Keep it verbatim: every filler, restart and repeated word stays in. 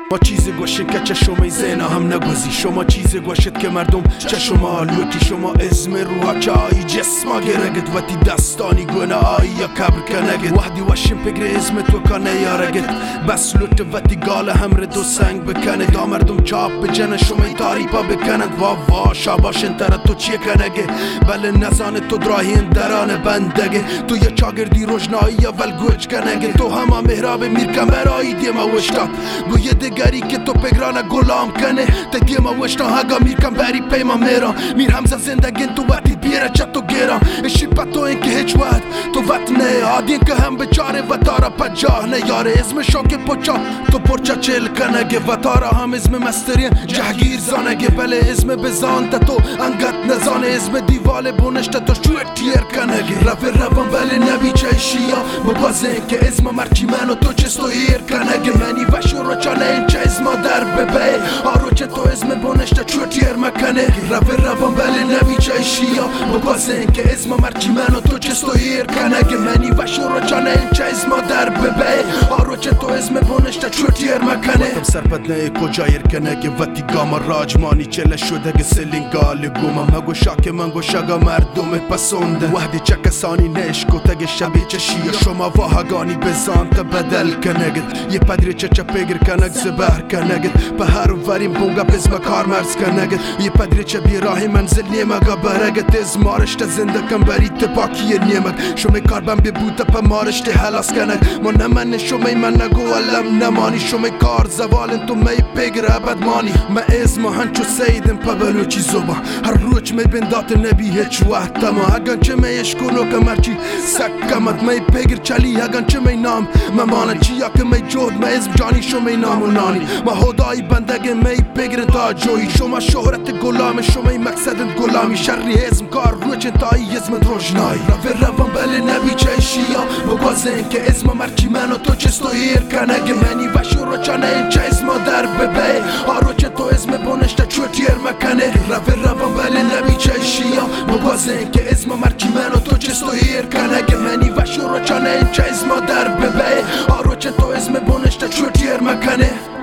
ما چیزی گوشید که چشم زینا هم نگوزی، شما چیزی گوشید که مردم چشم آلوکی، شما اسم روحا چایی جسما گرگت و تی دستانی گونه آئی یا کبر کنگت وحدی وشیم پگر اسم تو کنه یارگت بس لوت و تی گال همر دو سنگ بکنه دا مردم چاپ بجنه شما تاریپا بکنند وا وا شاباش انتر تو چیه کنگه بله نزانه تو دراهین درانه بندگه تو یا چاگردی روشنایی یا ولگوچ کنگه تو همه مهراب میرکم برایی دیما وشتاد گویه دگری که تو پگرانه گلام کنه تا دیما وشتا هگا میرکم بری پیما میرا میر همزه زندگین تو وقتی بیره چه تو گیرم اشی پا تو این که هیچ وقت تو وقت نه آدین که هم بچاره و تارا پا جاه نه یاره اسم شاک پوچا تو پرچا چل کنگه و تارا هم اسم مسترین جهگیر زانگه بله اسم بزان تا تو انگت نزانه اسم دیوال بونشتا تو شوی تیر کنگه رفی روان بله نبی چایشیا مبازه که اسم مرچی منو تو چستو هیر کنگه منی وشو رو چانه این چه اسم در ببه آرو چه تو اسم بونشتا چوی تیر مکنه رفی روان بله نبی چایشیا مبازه که اسم مرچی منو تو چستو هیر کنگه منی وشو رو چانه این چه اسم در ببه آرو چه تو اسم بونشتا چوی تیر مکنه وقتم سرپت نه کجا هیر کنگه وقتی گاما راجمانی چله شده که سلینگال گومم هگو شاک من گو شاگا مردم پسنده وحدی چه کسانی نشکو تگ شبی چشی شما واهگانی بزان تا بدل کنگد یه پدری چه چه پیگر کنگ زبر کنگد به هر وریم بونگا بزم کار مرز کنگد یه پدری چه بیراهی منزل نیمگا برگد از مارش تا زنده کن بری تپاکی نیمگ شما کار بم ببوتا پا مارش تی حلاس کنگ ما نمن شما من نگو علم نمانی شما کار زوالن تو می پیگر عبد مانی ما اسم هنچو سیدم پا بلوچی زبان هر روچ می بندات نبی هیچ وقت تما هگان چه می اشکونو که مرچی سکمت می پیگر چلی هگان چه می نام ممانا چیا که می جود می اسم جانی شو می نام و نانی ما هدای بندگه می پیگر تا جوی شما شهرت گلام شما مقصدت گلامی شری اسم کار روچ تایی اسم روشنایی رفی روان بله نبی چایشیا بگازه که اسم مرچی منو تو چستو هیر کنگه منی وشو رو چانه این چه اسم در ببه آرو چه تو اسم بونشتا چوی تیر مکنه رفی روان بله نبی چایشیا بگازه که اسم مرچی منو تو چستو هیر کنگه منی وشو رو چانه این چه اسم در ببه آرو چه تو اسم بونشتا چوی تیر مکنه